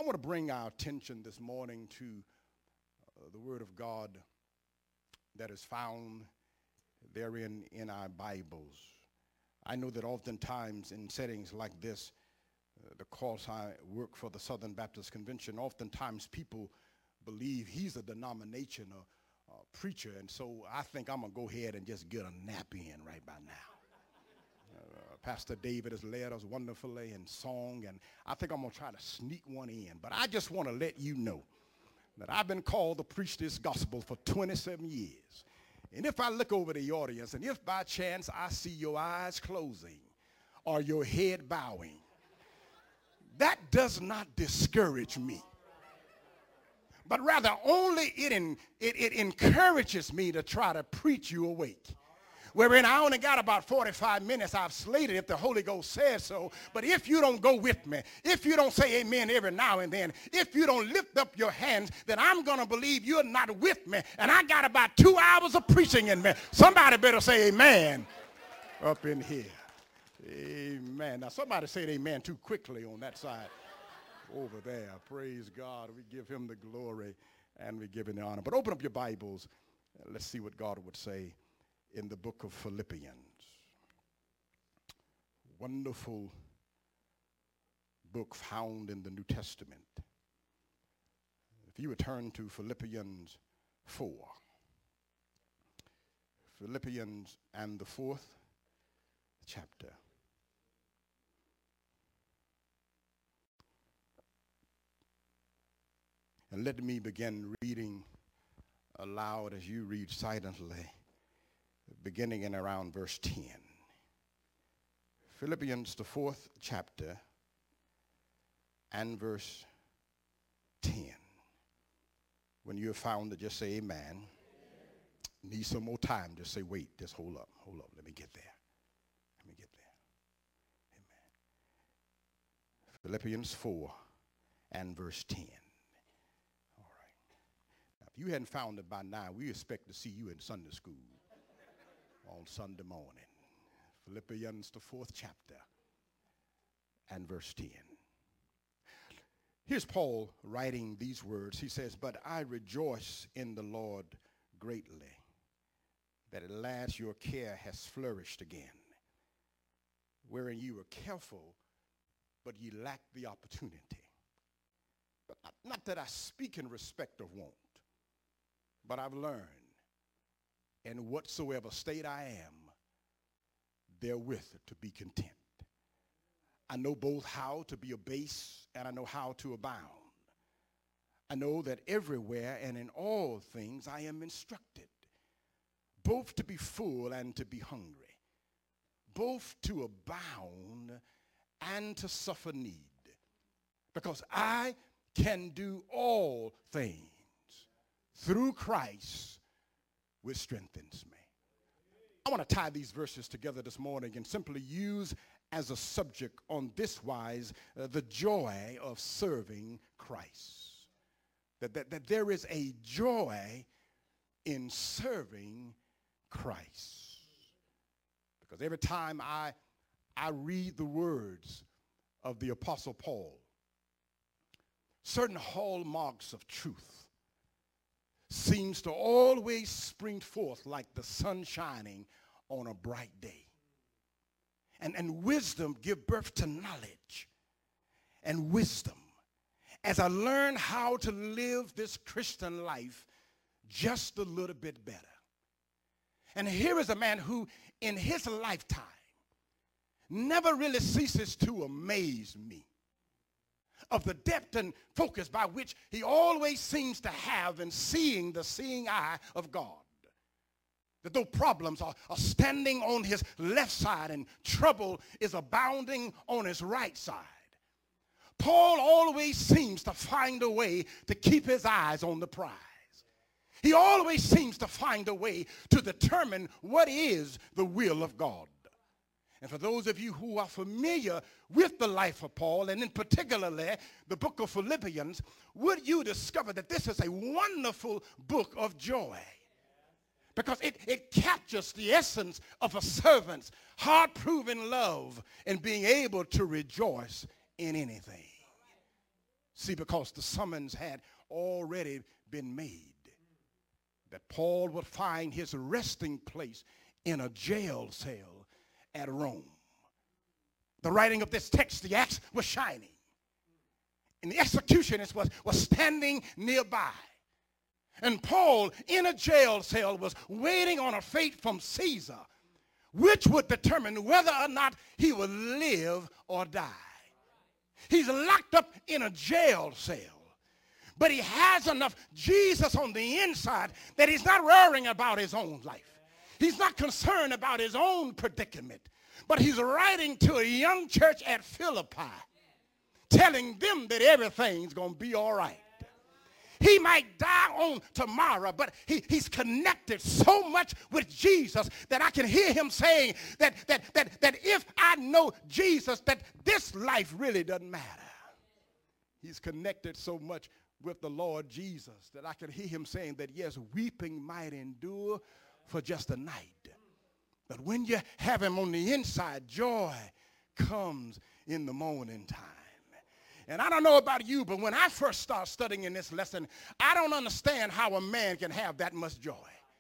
I want to bring our attention this morning to the Word of God that is found therein in our Bibles. I know that oftentimes in settings like this, the course I work for the Southern Baptist Convention, oftentimes people believe he's a denomination or preacher, and so I think I'm going to go ahead and just get a nap in right by now. Pastor David has led us wonderfully in song, and I think I'm going to try to sneak one in. But I just want to let you know that I've been called to preach this gospel for 27 years. And if I look over the audience, and if by chance I see your eyes closing or your head bowing, that does not discourage me. But rather only it encourages me to try to preach you awake. Wherein I only got about 45 minutes. I've slated if the Holy Ghost says so. But if you don't go with me, if you don't say amen every now and then, if you don't lift up your hands, then I'm going to believe you're not with me. And I got about 2 hours of preaching in me. Somebody better say amen up in here. Amen. Now somebody said amen too quickly on that side over there. Praise God. We give him the glory and we give him the honor. But open up your Bibles. Let's see what God would say in the book of Philippians. Wonderful book found in the New Testament. If you would turn to Philippians 4. Philippians and the 4th chapter. And let me begin reading aloud as you read silently, beginning in around verse 10. Philippians, the 4th chapter, and verse 10. When you have found it, just say amen. Need some more time, just say wait, just hold up, let me get there. Amen. Philippians 4 and verse 10. All right. Now, if you hadn't found it by now, we expect to see you in Sunday school on Sunday morning. Philippians, the 4th chapter, and verse 10. Here's Paul writing these words. He says, "But I rejoice in the Lord greatly, that at last your care has flourished again, wherein you were careful, but ye lacked the opportunity. But not that I speak in respect of want, but I've learned, in whatsoever state I am, therewith to be content. I know both how to be abased and I know how to abound. I know that everywhere and in all things I am instructed, both to be full and to be hungry, both to abound and to suffer need, because I can do all things through Christ which strengthens me." I want to tie these verses together this morning and simply use as a subject on this wise the joy of serving Christ. That there is a joy in serving Christ. Because every time I read the words of the Apostle Paul, certain hallmarks of truth seems to always spring forth like the sun shining on a bright day. And wisdom give birth to knowledge and wisdom as I learn how to live this Christian life just a little bit better. And here is a man who in his lifetime never really ceases to amaze me of the depth and focus by which he always seems to have in seeing the seeing eye of God. That though problems are standing on his left side and trouble is abounding on his right side, Paul always seems to find a way to keep his eyes on the prize. He always seems to find a way to determine what is the will of God. And for those of you who are familiar with the life of Paul, and in particularly the book of Philippians, would you discover that this is a wonderful book of joy? Because it captures the essence of a servant's hard-proven love in being able to rejoice in anything. See, because the summons had already been made that Paul would find his resting place in a jail cell at Rome. The writing of this text, the axe was shining, and the executionist was standing nearby. And Paul, in a jail cell, was waiting on a fate from Caesar, which would determine whether or not he would live or die. He's locked up in a jail cell, but he has enough Jesus on the inside that he's not worrying about his own life. He's not concerned about his own predicament, but he's writing to a young church at Philippi, telling them that everything's going to be all right. He might die on tomorrow, but he's connected so much with Jesus that I can hear him saying that if I know Jesus, that this life really doesn't matter. He's connected so much with the Lord Jesus that I can hear him saying that, yes, weeping might endure for just a night, but when you have him on the inside, joy comes in the morning time. And I don't know about you, but when I first started studying in this lesson, I don't understand how a man can have that much joy.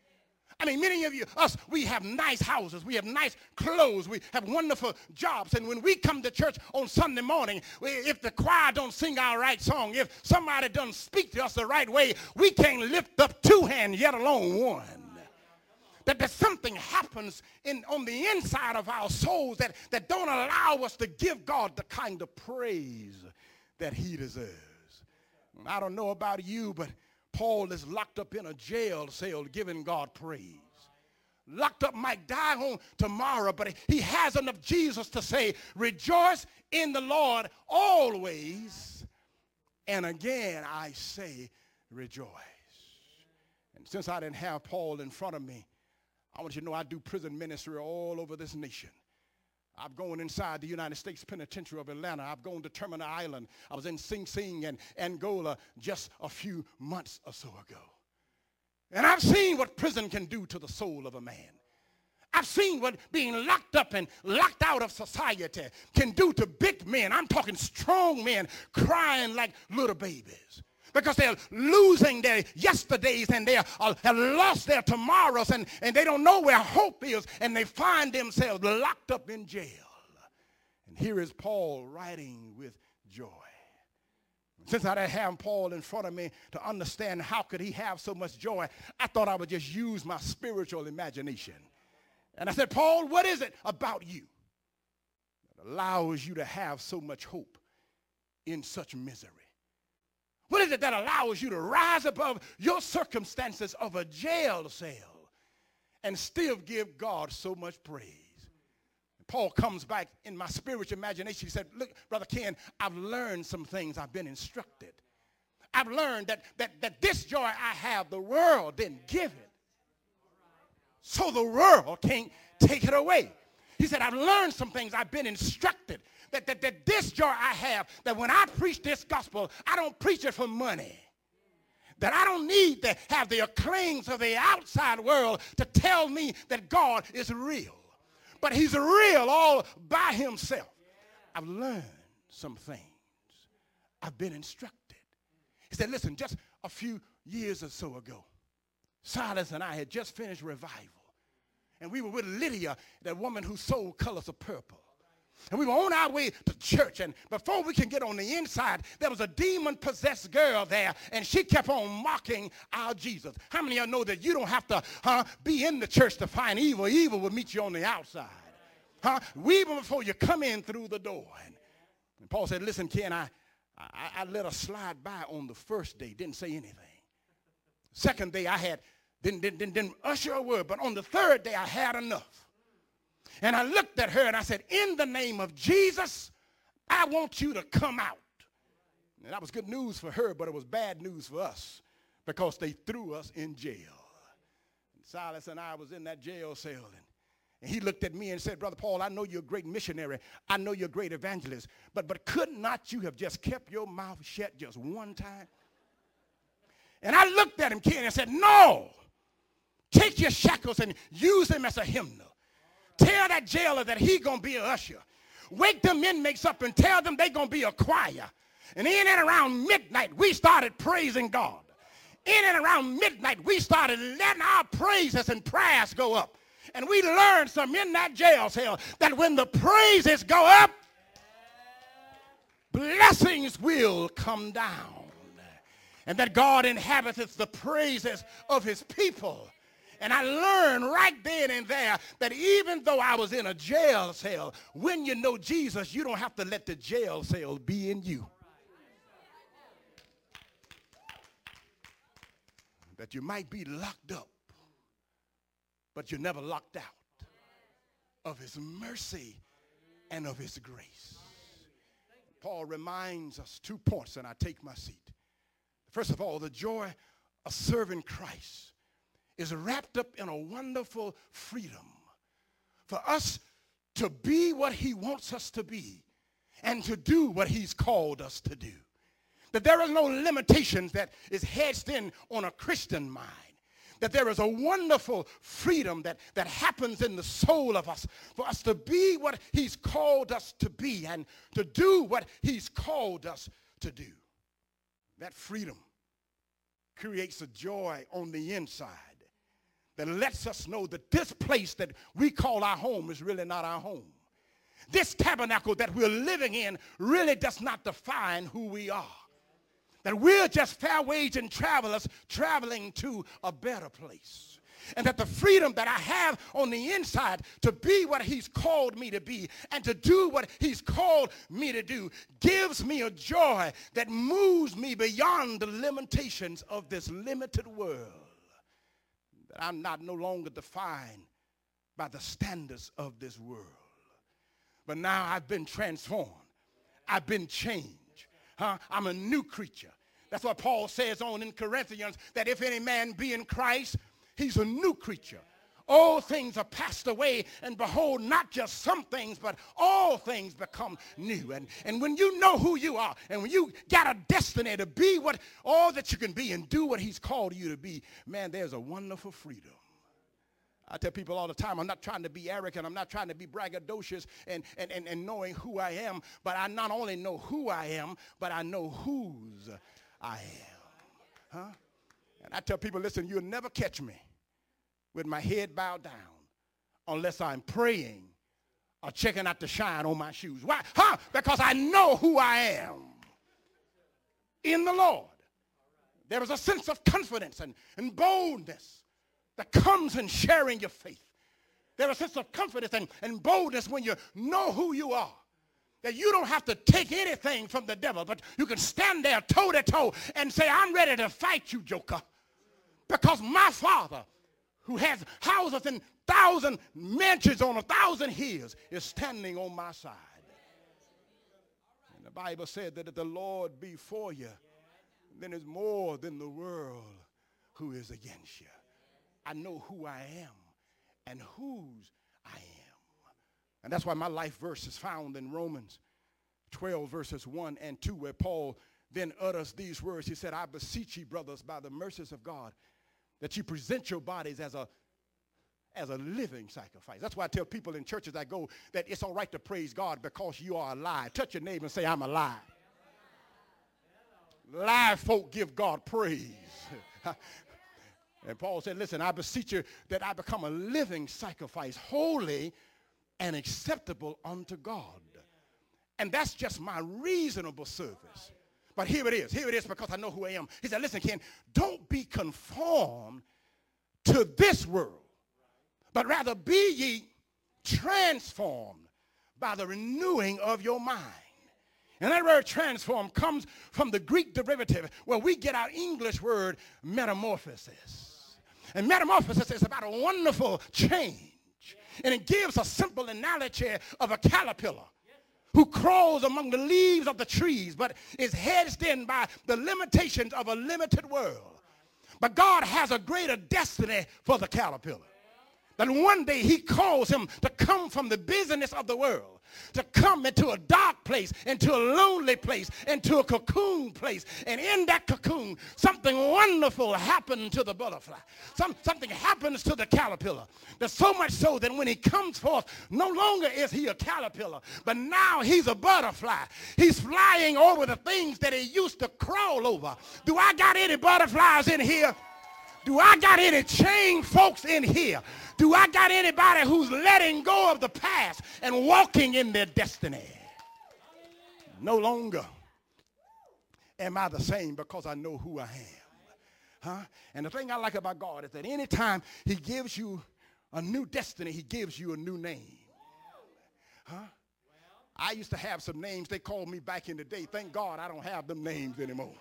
I mean, many of us, we have nice houses, we have nice clothes, we have wonderful jobs, and when we come to church on Sunday morning, if the choir don't sing our right song, if somebody doesn't speak to us the right way, we can't lift up two hands, yet alone one. That something happens on the inside of our souls that don't allow us to give God the kind of praise that he deserves. I don't know about you, but Paul is locked up in a jail cell giving God praise. Locked up, might die on tomorrow, but he has enough Jesus to say, rejoice in the Lord always. And again, I say, rejoice. And since I didn't have Paul in front of me, I want you to know I do prison ministry all over this nation. I've gone inside the United States Penitentiary of Atlanta. I've gone to Terminal Island. I was in Sing Sing and Angola just a few months or so ago. And I've seen what prison can do to the soul of a man. I've seen what being locked up and locked out of society can do to big men. I'm talking strong men crying like little babies, because they're losing their yesterdays and they have lost their tomorrows, and they don't know where hope is, and they find themselves locked up in jail. And here is Paul writing with joy. Since I didn't have Paul in front of me to understand how could he have so much joy, I thought I would just use my spiritual imagination. And I said, Paul, what is it about you that allows you to have so much hope in such misery? What is it that allows you to rise above your circumstances of a jail cell and still give God so much praise? Paul comes back in my spiritual imagination. He said, look, Brother Ken, I've learned some things. I've been instructed. I've learned that this joy I have, the world didn't give it. So the world can't take it away. He said, I've learned some things. I've been instructed. That this joy I have, that when I preach this gospel, I don't preach it for money. That I don't need to have the acclaims of the outside world to tell me that God is real. But he's real all by himself. I've learned some things. I've been instructed. He said, listen, just a few years or so ago, Silas and I had just finished revival. And we were with Lydia, that woman who sold colors of purple. And we were on our way to church, and before we can get on the inside, there was a demon-possessed girl there, and she kept on mocking our Jesus. How many of y'all know that you don't have to be in the church to find evil? Evil will meet you on the outside. Even before you come in through the door. And Paul said, listen, Ken, I let her slide by on the first day, didn't say anything. Second day, I didn't usher a word, but on the third day, I had enough. And I looked at her and I said, in the name of Jesus, I want you to come out. And that was good news for her, but it was bad news for us because they threw us in jail. And Silas and I was in that jail cell, and he looked at me and said, Brother Paul, I know you're a great missionary. I know you're a great evangelist, but could not you have just kept your mouth shut just one time? And I looked at him, Ken, and said, no. Take your shackles and use them as a hymnal. Tell that jailer that he's going to be an usher. Wake them inmates up and tell them they're going to be a choir. And in and around midnight, we started praising God. In and around midnight, we started letting our praises and prayers go up. And we learned some in that jail cell that when the praises go up, blessings will come down. And that God inhabiteth the praises of his people. And I learned right then and there that even though I was in a jail cell, when you know Jesus, you don't have to let the jail cell be in you. That you might be locked up, but you're never locked out of his mercy and of his grace. Paul reminds us 2 points, and I take my seat. First of all, the joy of serving Christ is wrapped up in a wonderful freedom for us to be what he wants us to be and to do what he's called us to do. That there is no limitations that is hedged in on a Christian mind. That there is a wonderful freedom that happens in the soul of us for us to be what he's called us to be and to do what he's called us to do. That freedom creates a joy on the inside that lets us know that this place that we call our home is really not our home. This tabernacle that we're living in really does not define who we are. That we're just fair-waging travelers traveling to a better place. And that the freedom that I have on the inside to be what he's called me to be and to do what he's called me to do gives me a joy that moves me beyond the limitations of this limited world. That I'm not no longer defined by the standards of this world. But now I've been transformed. I've been changed. I'm a new creature. That's what Paul says on in Corinthians, that if any man be in Christ, he's a new creature. All things are passed away, and behold, not just some things, but all things become new. And when you know who you are, and when you got a destiny to be what all that you can be and do what he's called you to be, man, there's a wonderful freedom. I tell people all the time, I'm not trying to be arrogant. I'm not trying to be braggadocious and knowing who I am. But I not only know who I am, but I know whose I am. And I tell people, listen, you'll never catch me with my head bowed down unless I'm praying or checking out the shine on my shoes. Why? Because I know who I am in the Lord. There is a sense of confidence and boldness that comes in sharing your faith. There's a sense of confidence and boldness when you know who you are. That you don't have to take anything from the devil, but you can stand there toe to toe and say, I'm ready to fight you, joker. Because my Father, who has houses in 1,000 mansions on 1,000 hills, is standing on my side. And the Bible said that if the Lord be for you, then it's more than the world who is against you. I know who I am and whose I am. And that's why my life verse is found in Romans 12 verses 1 and 2, where Paul then utters these words. He said, I beseech you, brothers, by the mercies of God, that you present your bodies as a living sacrifice. That's why I tell people in churches I go that it's all right to praise God because you are alive. Touch your neighbor and say, I'm alive. Live folk give God praise. And Paul said, listen, I beseech you that I become a living sacrifice, holy and acceptable unto God. And that's just my reasonable service. But here it is. Here it is because I know who I am. He said, listen, Ken, don't be conformed to this world, but rather be ye transformed by the renewing of your mind. And that word transform comes from the Greek derivative where we get our English word metamorphosis. And metamorphosis is about a wonderful change. And it gives a simple analogy of a caterpillar who crawls among the leaves of the trees but is hedged in by the limitations of a limited world. But God has a greater destiny for the caterpillar. That one day he calls him to come from the busyness of the world to come into a dark place, into a lonely place, into a cocoon place. And in that cocoon, something wonderful happened to the butterfly. Something happens to the caterpillar. There's so much so that when he comes forth, no longer is he a caterpillar, but now he's a butterfly. He's flying over the things that he used to crawl over. Do I got any butterflies in here? Do I got any chained folks in here? Do I got anybody who's letting go of the past and walking in their destiny? No longer am I the same because I know who I am. Huh? And the thing I like about God is that anytime he gives you a new destiny, he gives you a new name. Huh? I used to have some names they called me back in the day. Thank God I don't have them names anymore.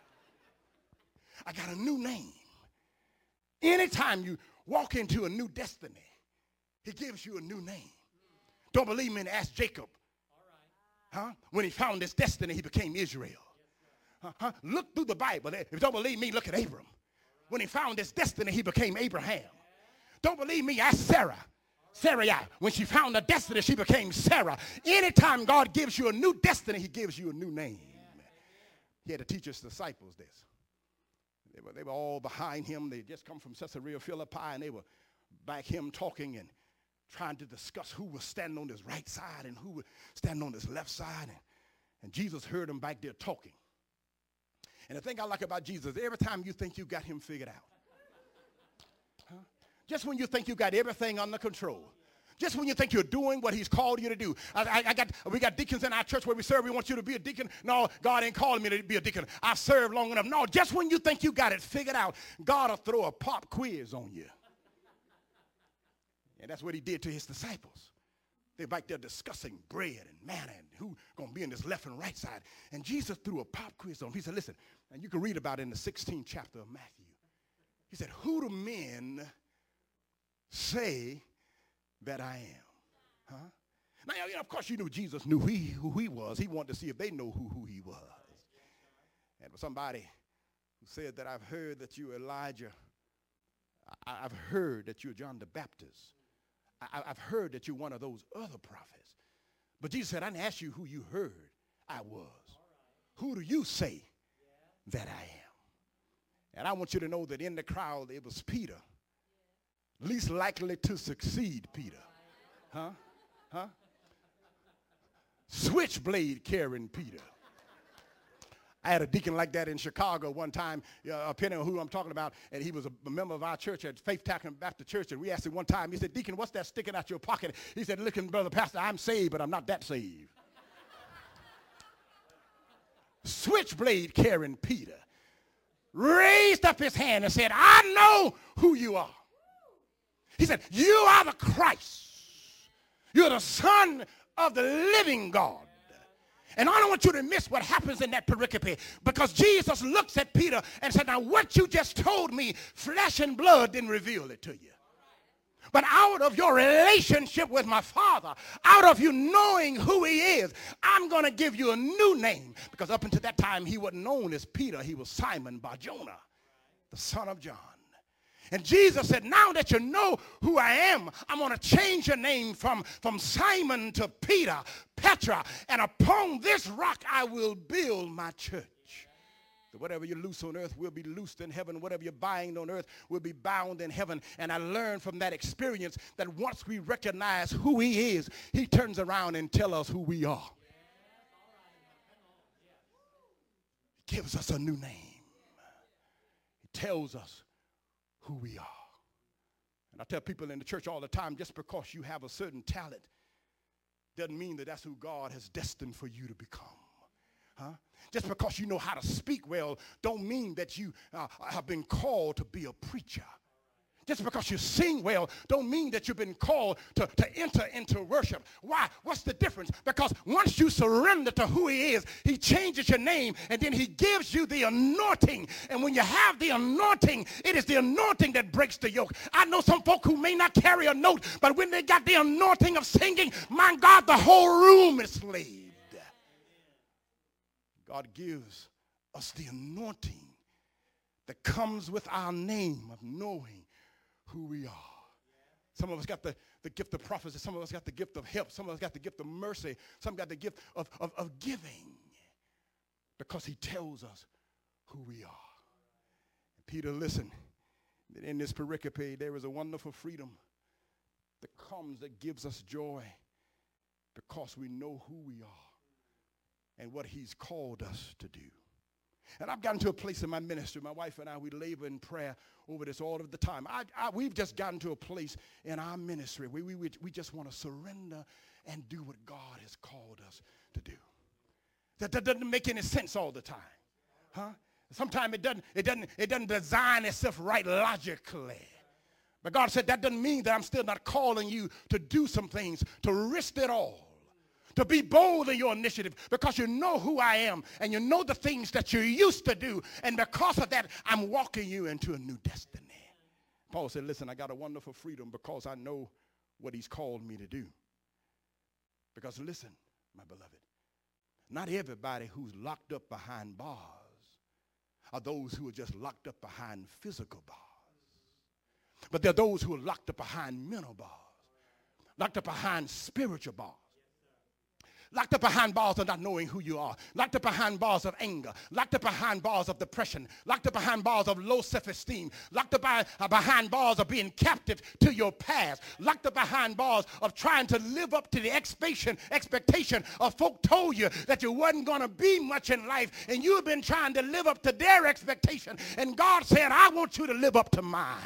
I got a new name. Anytime you walk into a new destiny, he gives you a new name. Don't believe me? Ask Jacob. Huh? When he found his destiny, he became Israel. Look through the Bible. If you don't believe me, look at Abram. When he found his destiny, he became Abraham. Don't believe me? Ask Sarah. Sarai. When she found her destiny, she became Sarah. Anytime God gives you a new destiny, he gives you a new name. He had to teach his disciples this. They were all behind him. They just come from Caesarea Philippi, and they were back him talking and trying to discuss who was standing on his right side and who was standing on his left side. And Jesus heard them back there talking. And the thing I like about Jesus, every time you think you got him figured out, just when you think you got everything under control, just when you think you're doing what he's called you to do. We got deacons in our church where we serve. We want you to be a deacon. No, God ain't calling me to be a deacon. I've served long enough. No, just when you think you got it figured out, God will throw a pop quiz on you. And that's what he did to his disciples. They're back there discussing bread and manna and who's going to be in this left and right side. And Jesus threw a pop quiz on them. He said, listen, and you can read about it in the 16th chapter of Matthew. He said, who do men say that I am? Huh? Now, of course, you knew Jesus knew who he was. He wanted to see if they know who he was. And for somebody who said that I've heard that you're Elijah, I've heard that you're John the Baptist. I've heard that you're one of those other prophets. But Jesus said, I didn't ask you who you heard I was. Who do you say that I am? And I want you to know that in the crowd, it was Peter. Least likely to succeed, Peter. Huh? Switchblade carrying Peter. I had a deacon like that in Chicago one time, depending on who I'm talking about, and he was a member of our church at Faith Tackle Baptist Church, and we asked him one time, he said, Deacon, what's that sticking out your pocket? He said, listen, brother pastor, I'm saved, but I'm not that saved. Switchblade carrying Peter raised up his hand and said, I know who you are. He said, you are the Christ. You're the Son of the living God. And I don't want you to miss what happens in that pericope, because Jesus looks at Peter and said, now what you just told me, flesh and blood didn't reveal it to you. But out of your relationship with my Father, out of you knowing who he is, I'm going to give you a new name. Because up until that time, he wasn't known as Peter. He was Simon Bar-Jonah, the son of John. And Jesus said, now that you know who I am, I'm going to change your name from Simon to Peter, Petra. And upon this rock I will build my church. So whatever you loose on earth will be loosed in heaven. Whatever you bind on earth will be bound in heaven. And I learned from that experience that once we recognize who he is, he turns around and tells us who we are. He gives us a new name. He tells us who we are. And I tell people in the church all the time, just because you have a certain talent doesn't mean that that's who God has destined for you to become. Huh? Just because you know how to speak well don't mean that you have been called to be a preacher. Just because you sing well don't mean that you've been called to enter into worship. Why? What's the difference? Because once you surrender to who he is, he changes your name, and then he gives you the anointing. And when you have the anointing, it is the anointing that breaks the yoke. I know some folk who may not carry a note, but when they got the anointing of singing, my God, the whole room is slaved. God gives us the anointing that comes with our name of knowing who we are. Some of us got the gift of prophecy. Some of us got the gift of help. Some of us got the gift of mercy. Some got the gift of giving, because he tells us who we are. And Peter, listen, in this pericope, there is a wonderful freedom that comes, that gives us joy, because we know who we are and what he's called us to do. And I've gotten to a place in my ministry, my wife and I, we labor in prayer over this all of the time. We've just gotten to a place in our ministry where we just want to surrender and do what God has called us to do. That doesn't make any sense all the time. Huh? Sometimes it doesn't design itself right logically. But God said that doesn't mean that I'm still not calling you to do some things, to risk it all, to be bold in your initiative, because you know who I am and you know the things that you used to do. And because of that, I'm walking you into a new destiny. Paul said, listen, I got a wonderful freedom because I know what he's called me to do. Because listen, my beloved, not everybody who's locked up behind bars are those who are just locked up behind physical bars. But there are those who are locked up behind mental bars, locked up behind spiritual bars. Locked up behind bars of not knowing who you are. Locked up behind bars of anger. Locked up behind bars of depression. Locked up behind bars of low self-esteem. Locked up behind bars of being captive to your past. Locked up behind bars of trying to live up to the expectation of folk told you that you wasn't going to be much in life, and you've been trying to live up to their expectation. And God said, I want you to live up to mine.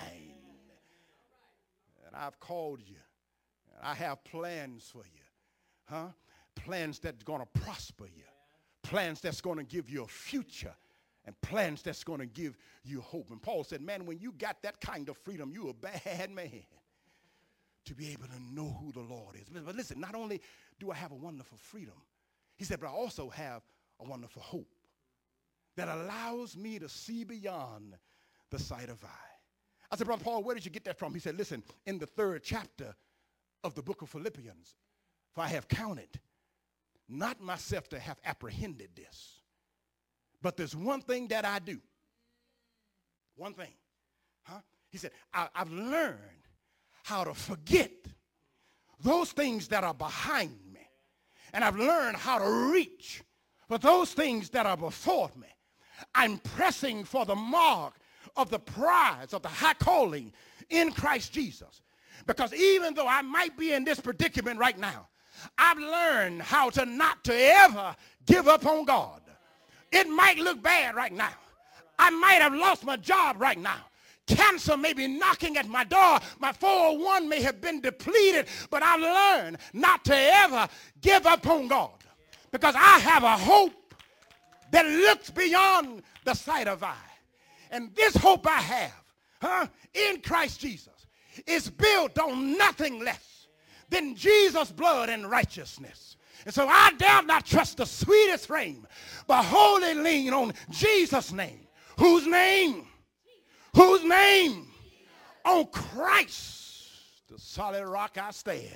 And I've called you. And I have plans for you. Huh? Plans that's going to prosper you, plans that's going to give you a future, and plans that's going to give you hope. And Paul said, man, when you got that kind of freedom, you a bad man to be able to know who the Lord is. But listen, not only do I have a wonderful freedom, he said, but I also have a wonderful hope that allows me to see beyond the sight of eye. I said, Brother Paul, where did you get that from? He said, listen, in the 3rd chapter of the book of Philippians, for I have counted not myself to have apprehended this, but there's one thing that I do. One thing. He said, I've learned how to forget those things that are behind me. And I've learned how to reach for those things that are before me. I'm pressing for the mark of the prize of the high calling in Christ Jesus. Because even though I might be in this predicament right now, I've learned how to not to ever give up on God. It might look bad right now. I might have lost my job right now. Cancer may be knocking at my door. My 401 may have been depleted, but I've learned not to ever give up on God, because I have a hope that looks beyond the sight of eye. And this hope I have in Christ Jesus is built on nothing less than Jesus' blood and righteousness. And so I dare not trust the sweetest frame, but wholly lean on Jesus' name. Whose name? Whose name? On Christ, the solid rock I stand.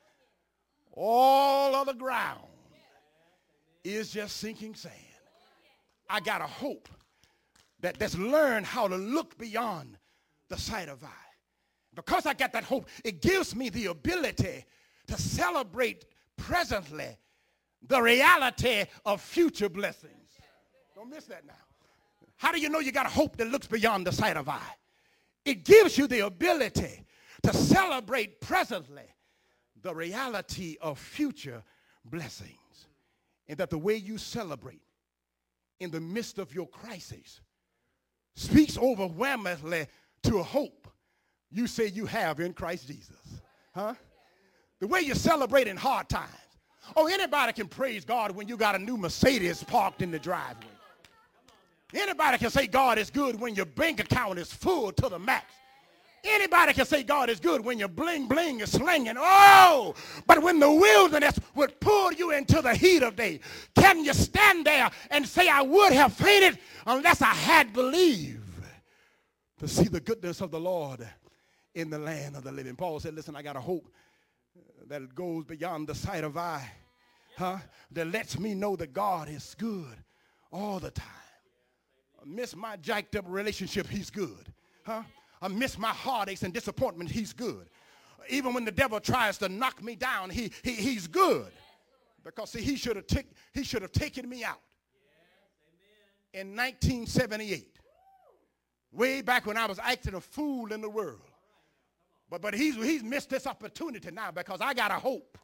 All of the ground is just sinking sand. I got a hope that's learned how to look beyond the sight of eye. Because I got that hope, it gives me the ability to celebrate presently the reality of future blessings. Don't miss that now. How do you know you got a hope that looks beyond the sight of eye? It gives you the ability to celebrate presently the reality of future blessings. And that the way you celebrate in the midst of your crisis speaks overwhelmingly to a hope you say you have in Christ Jesus. The way you celebrate in hard times. Oh, anybody can praise God when you got a new Mercedes parked in the driveway. Anybody can say God is good when your bank account is full to the max. Anybody can say God is good when your bling bling is slinging. Oh, but when the wilderness would pull you into the heat of day, can you stand there and say, I would have fainted unless I had believed to see the goodness of the Lord in the land of the living? Paul said, listen, I got a hope that goes beyond the sight of eye, that lets me know that God is good all the time. I miss my jacked up relationship, he's good. I miss my heartaches and disappointment, he's good. even when the devil tries to knock me down, he's good. Because see, he should have taken me out in 1978. Way back when I was acting a fool in the world. But he's missed this opportunity now because I got a hope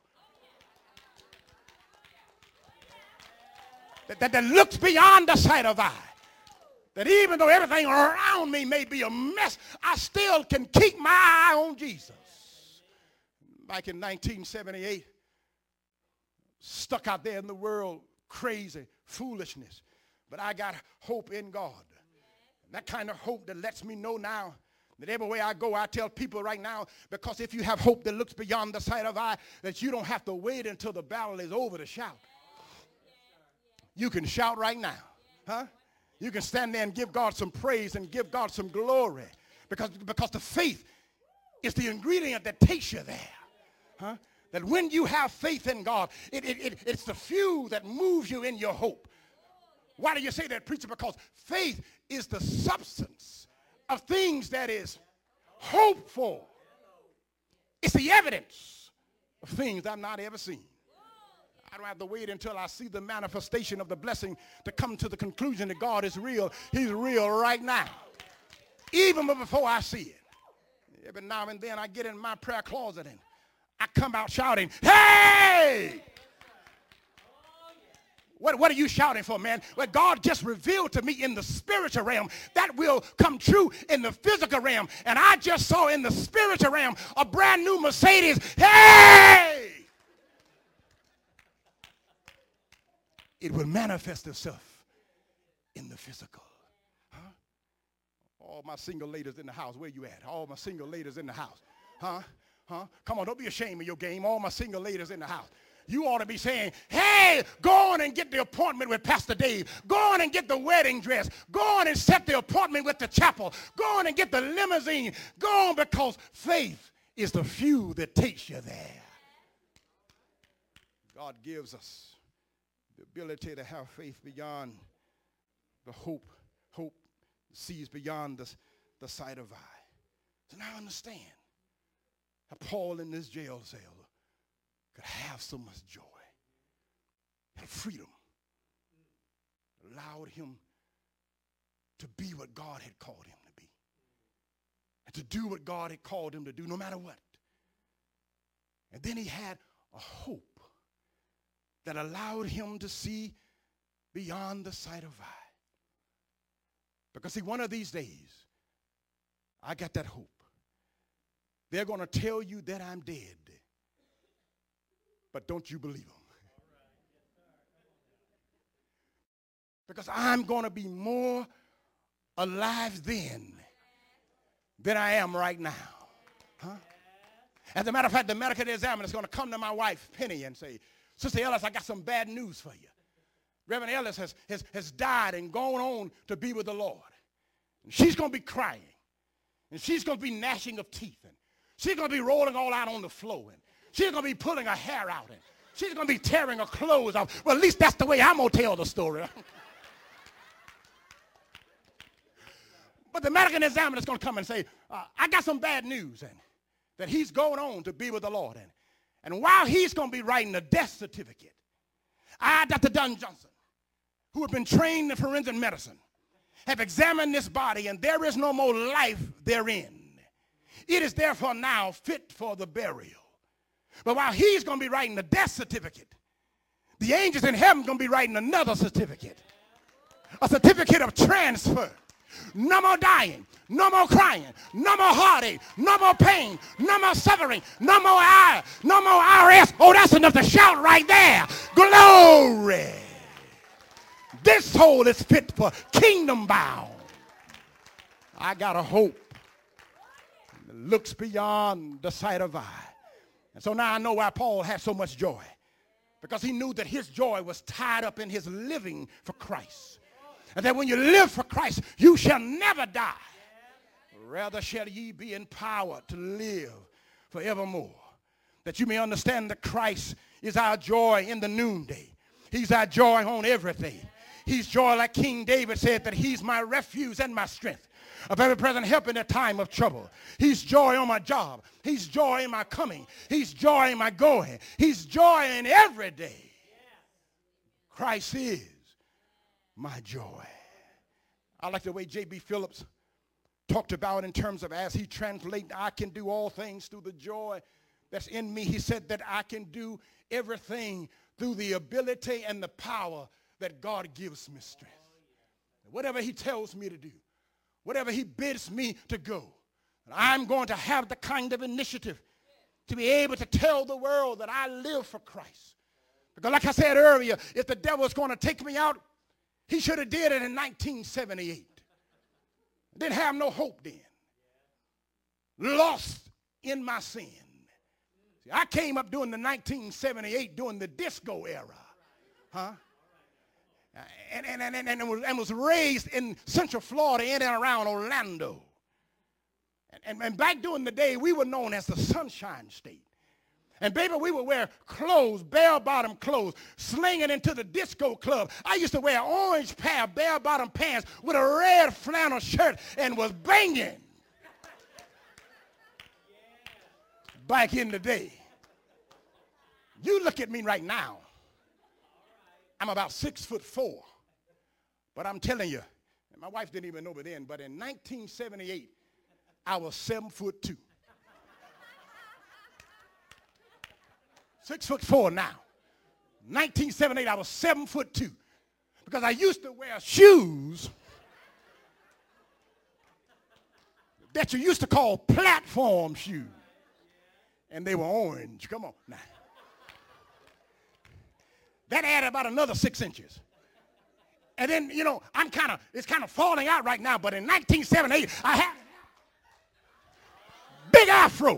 that looks beyond the sight of eye. That even though everything around me may be a mess, I still can keep my eye on Jesus. Back in 1978, stuck out there in the world, crazy, foolishness. But I got hope in God. That kind of hope that lets me know now that everywhere I go, I tell people right now, because if you have hope that looks beyond the sight of eye, that you don't have to wait until the battle is over to shout. You can shout right now. Huh? You can stand there and give God some praise and give God some glory. Because the faith is the ingredient that takes you there. Huh? That when you have faith in God, it's the fuel that moves you in your hope. Why do you say that, preacher? Because faith is the substance of things that is hoped for. It's the evidence of things I've not ever seen. I don't have to wait until I see the manifestation of the blessing to come to the conclusion that God is real. He's real right now. Even before I see it. Every now and then I get in my prayer closet and I come out shouting, hey! What are you shouting for, man? Well, God just revealed to me in the spiritual realm that will come true in the physical realm. And I just saw in the spiritual realm a brand new Mercedes. Hey! It will manifest itself in the physical. Huh? All my single ladies in the house, where you at? All my single ladies in the house. Huh? Huh? Come on, don't be ashamed of your game. All my single ladies in the house. You ought to be saying, hey, go on and get the appointment with Pastor Dave. Go on and get the wedding dress. Go on and set the appointment with the chapel. Go on and get the limousine. Go on, because faith is the fuel that takes you there. God gives us the ability to have faith beyond the hope sees beyond the sight of eye. So now I understand how Paul in this jail cell could have so much joy and freedom. Allowed him to be what God had called him to be. And to do what God had called him to do, no matter what. And then he had a hope that allowed him to see beyond the sight of eye. Because see, one of these days, I got that hope. They're going to tell you that I'm dead. But don't you believe them. Because I'm going to be more alive then than I am right now. Huh? As a matter of fact, the medical examiner is going to come to my wife, Penny, and say, Sister Ellis, I got some bad news for you. Reverend Ellis has died and gone on to be with the Lord. And she's going to be crying. And she's going to be gnashing of teeth. And she's going to be rolling all out on the floor. And she's going to be pulling her hair out. And she's going to be tearing her clothes off. Well, at least that's the way I'm going to tell the story. But the medical examiner is going to come and say, I got some bad news. And that he's going on to be with the Lord. And while he's going to be writing a death certificate, I, Dr. Dunn Johnson, who have been trained in forensic medicine, have examined this body, and there is no more life therein. It is therefore now fit for the burial. But while he's going to be writing the death certificate, the angels in heaven are going to be writing another certificate. A certificate of transfer. No more dying. No more crying. No more heartache. No more pain. No more suffering. No more no more IRS. Oh, that's enough to shout right there. Glory. This soul is fit for kingdom bound. I got a hope that looks beyond the sight of eye. And so now I know why Paul had so much joy. Because he knew that his joy was tied up in his living for Christ. And that when you live for Christ, you shall never die. Rather shall ye be empowered to live forevermore. That you may understand that Christ is our joy in the noonday. He's our joy on every day. He's joy, like King David said, that he's my refuge and my strength, of every present help in a time of trouble. He's joy on my job. He's joy in my coming. He's joy in my going. He's joy in every day. Christ is my joy. I like the way J.B. Phillips talked about in terms of as he translates, I can do all things through the joy that's in me. He said that I can do everything through the ability and the power that God gives me strength. Whatever he tells me to do, whatever he bids me to go, I'm going to have the kind of initiative to be able to tell the world that I live for Christ. Because like I said earlier, if the devil is going to take me out, he should have did it in 1978. Didn't have no hope then. Lost in my sin. See, I came up during the 1978, during the disco era. Huh? And was raised in Central Florida in and around Orlando. And back during the day, we were known as the Sunshine State. And baby, we would wear clothes, bell-bottom clothes, slinging into the disco club. I used to wear an orange pair of bell-bottom pants with a red flannel shirt and was banging. Back in the day. You look at me right now. I'm about 6'4". But I'm telling you, and my wife didn't even know it then, but in 1978, I was 7'2". 6'4" now. 1978, I was 7'2", because I used to wear shoes that you used to call platform shoes, and they were orange. Come on now. That added about another 6 inches. And then, you know, it's kind of falling out right now, but in 1978, I had big afro.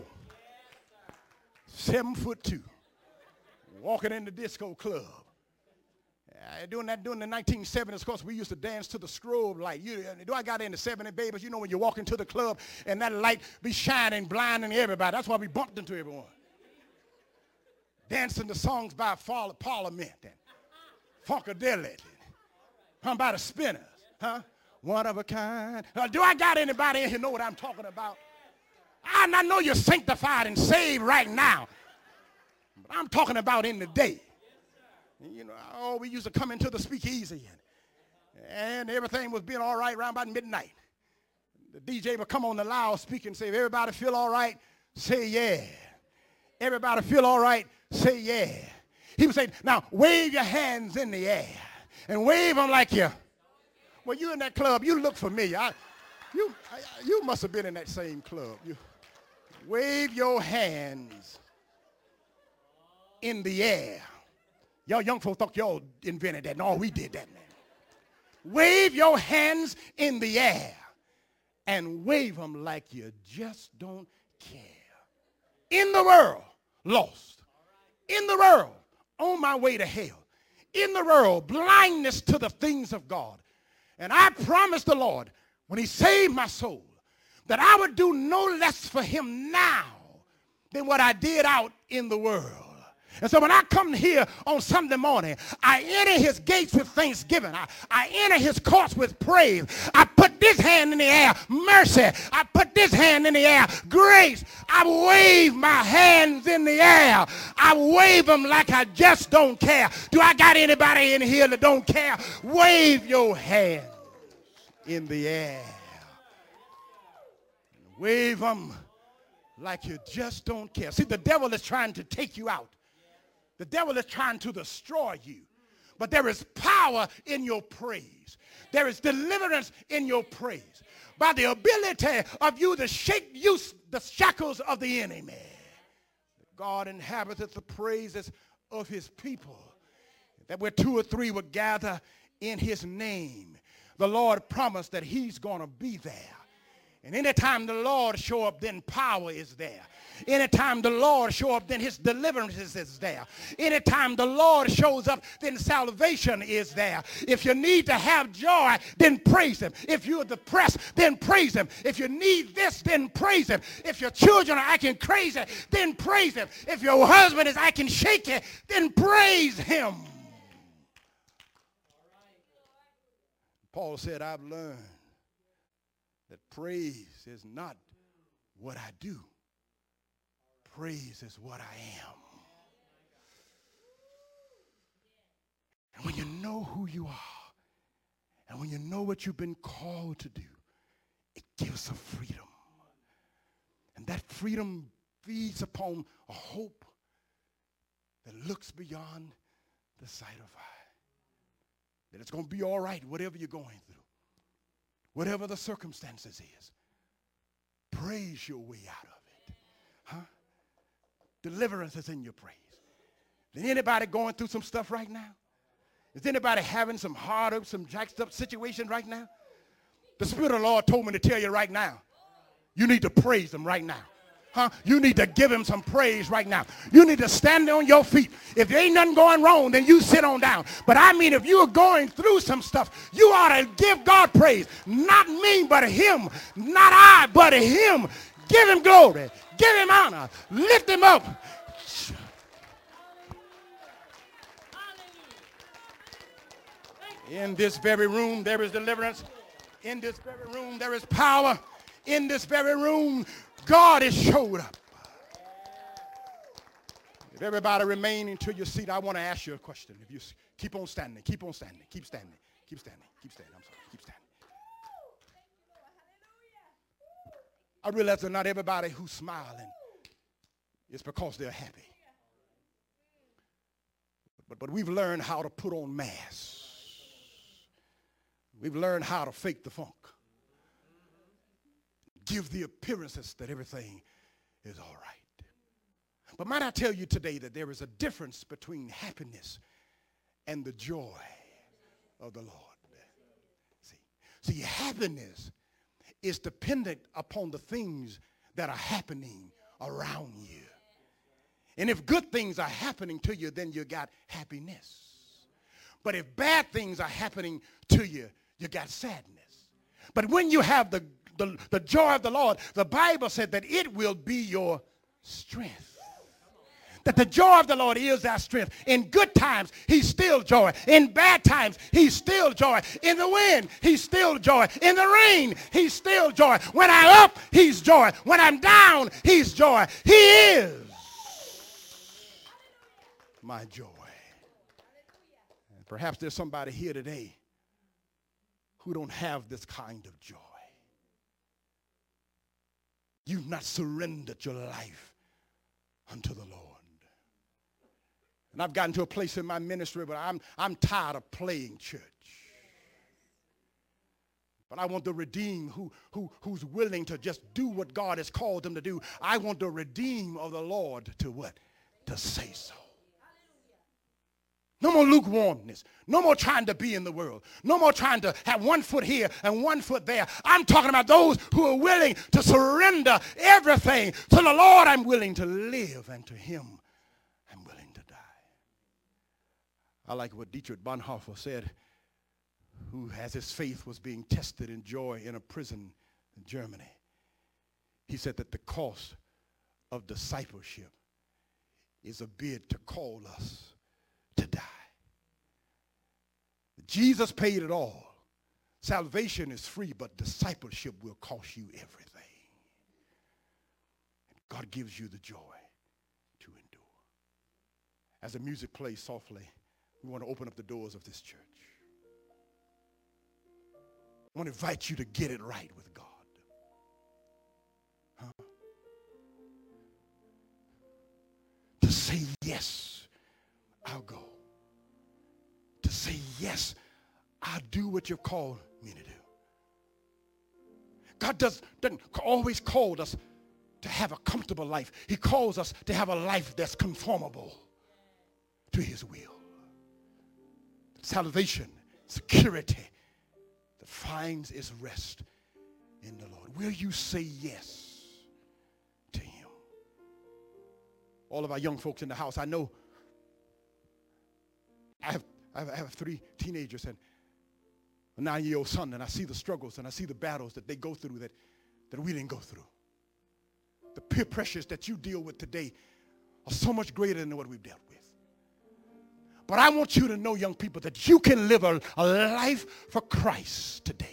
7'2". Walking in the disco club. During the 1970s, of course, we used to dance to the strobe light. Do I got into 70 babies? You know, when you walk into the club and that light be shining, blinding everybody. That's why we bumped into everyone. Dancing to songs by Parliament and Funkadelic, and by the Spinners, huh? One of a kind. Do I got anybody in here know what I'm talking about? I know you're sanctified and saved right now. But I'm talking about in the day. You know, we used to come into the speakeasy and everything was being all right around about midnight. The DJ would come on the loudspeaker and say, if everybody feel all right, say yeah. Everybody feel all right, say yeah. He would say, now wave your hands in the air and wave them like you. Well, you in that club, you look familiar. You must have been in that same club. You wave your hands in the air. Y'all young folks thought y'all invented that. No, we did that, man. Wave your hands in the air and wave them like you just don't care. In the world, lost. In the world, on my way to hell. In the world, blindness to the things of God. And I promised the Lord, when he saved my soul, that I would do no less for him now than what I did out in the world. And so when I come here on Sunday morning, I enter his gates with thanksgiving. I enter his courts with praise. I put this hand in the air, mercy. I put this hand in the air, grace. I wave my hands in the air. I wave them like I just don't care. Do I got anybody in here that don't care? Wave your hands in the air. Wave them like you just don't care. See, the devil is trying to take you out. The devil is trying to destroy you. But there is power in your praise. There is deliverance in your praise. By the ability of you to shake loose the shackles of the enemy. God inhabiteth the praises of his people. That where 2 or 3 would gather in his name, the Lord promised that he's going to be there. And anytime the Lord show up, then power is there. Anytime the Lord show up, then his deliverance is there. Anytime the Lord shows up, then salvation is there. If you need to have joy, then praise him. If you're depressed, then praise him. If you need this, then praise him. If your children are acting crazy, then praise him. If your husband is acting shaky, then praise him. Paul said, I've learned that praise is not what I do. Praise is what I am. And when you know who you are, and when you know what you've been called to do, it gives a freedom. And that freedom feeds upon a hope that looks beyond the sight of eye. That it's going to be all right, whatever you're going through. Whatever the circumstances is. Praise your way out of it. Huh? Deliverance is in your praise. Is anybody going through some stuff right now? Is anybody having some hard up, some jacked up situation right now? The Spirit of the Lord told me to tell you right now, you need to praise him right now. Huh? You need to give him some praise right now. You need to stand on your feet. If there ain't nothing going wrong, then you sit on down. But I mean, if you're going through some stuff, you ought to give God praise. Not me, but him. Not I, but him. Give him glory. Give him honor. Lift him up. In this very room, there is deliverance. In this very room, there is power. In this very room, God has showed up. If everybody remain into your seat, I want to ask you a question. If you keep on standing, keep on standing, keep standing, keep standing, keep standing. I'm sorry, keep standing. I realize that not everybody who's smiling is because they're happy. But we've learned how to put on masks. We've learned how to fake the funk. Give the appearances that everything is all right. But might I tell you today that there is a difference between happiness and the joy of the Lord. See, happiness is dependent upon the things that are happening around you. And if good things are happening to you, then you got happiness. But if bad things are happening to you, you got sadness. But when you have the joy of the Lord, the Bible said that it will be your strength. That the joy of the Lord is our strength. In good times, he's still joy. In bad times, he's still joy. In the wind, he's still joy. In the rain, he's still joy. When I'm up, he's joy. When I'm down, he's joy. He is my joy. And perhaps there's somebody here today who don't have this kind of joy. You've not surrendered your life unto the Lord. And I've gotten to a place in my ministry where I'm tired of playing church. But I want the redeemed who's willing to just do what God has called them to do. I want the redeemed of the Lord to what? To say so. No more lukewarmness. No more trying to be in the world. No more trying to have one foot here and one foot there. I'm talking about those who are willing to surrender everything to the Lord. I'm willing to live, and to him I'm willing to die. I like what Dietrich Bonhoeffer said, who as his faith was being tested in joy in a prison in Germany. He said that the cost of discipleship is a bid to call us to die. Jesus paid it all. Salvation is free, but discipleship will cost you everything. And God gives you the joy to endure. As the music plays softly, we want to open up the doors of this church. I want to invite you to get it right with God. Huh? To say yes, I'll go. To say yes, I'll do what you've called me to do. God doesn't always call us to have a comfortable life. He calls us to have a life that's conformable to his will. Salvation, security that finds its rest in the Lord. Will you say yes to him? All of our young folks in the house, I know I have 3 teenagers and a 9-year-old son, and I see the struggles and I see the battles that they go through that we didn't go through. The peer pressures that you deal with today are so much greater than what we've dealt with. But I want you to know, young people, that you can live a life for Christ today.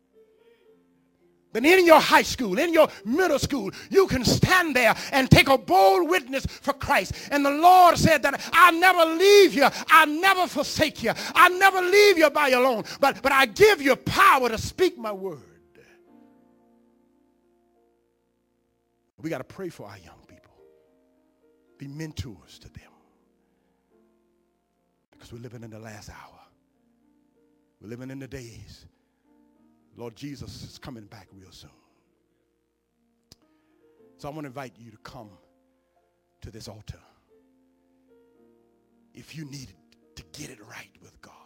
That in your high school, in your middle school, you can stand there and take a bold witness for Christ. And the Lord said that I'll never leave you. I'll never forsake you. I'll never leave you by alone. But I give you power to speak my word. We got to pray for our young people. Be mentors to them. Because we're living in the last hour. We're living in the days. Lord Jesus is coming back real soon. So I want to invite you to come to this altar. If you need to get it right with God.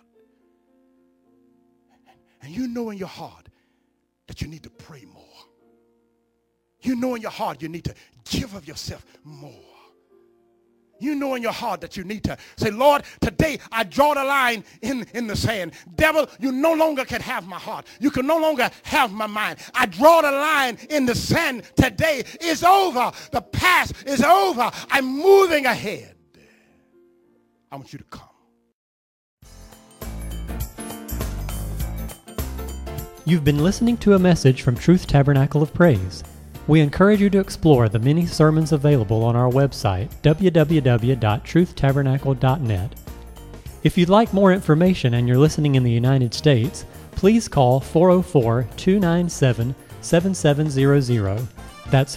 And you know in your heart that you need to pray more. You know in your heart you need to give of yourself more. You know in your heart that you need to say, Lord, today I draw the line in the sand. Devil, you no longer can have my heart. You can no longer have my mind. I draw the line in the sand. Today is over. The past is over. I'm moving ahead. I want you to come. You've been listening to a message from Truth Tabernacle of Praise. We encourage you to explore the many sermons available on our website, www.truthtabernacle.net. If you'd like more information and you're listening in the United States, please call 404-297-7700. That's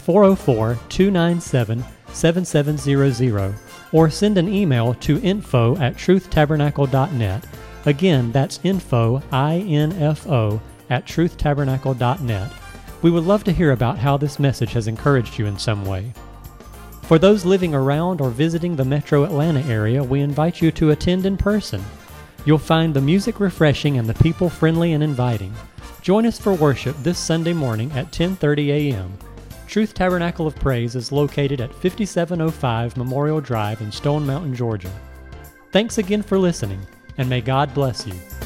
404-297-7700. Or send an email to info@truthtabernacle.net. Again, that's info, I-N-F-O, @truthtabernacle.net. We would love to hear about how this message has encouraged you in some way. For those living around or visiting the Metro Atlanta area, we invite you to attend in person. You'll find the music refreshing and the people friendly and inviting. Join us for worship this Sunday morning at 10:30 a.m. Truth Tabernacle of Praise is located at 5705 Memorial Drive in Stone Mountain, Georgia. Thanks again for listening, and may God bless you.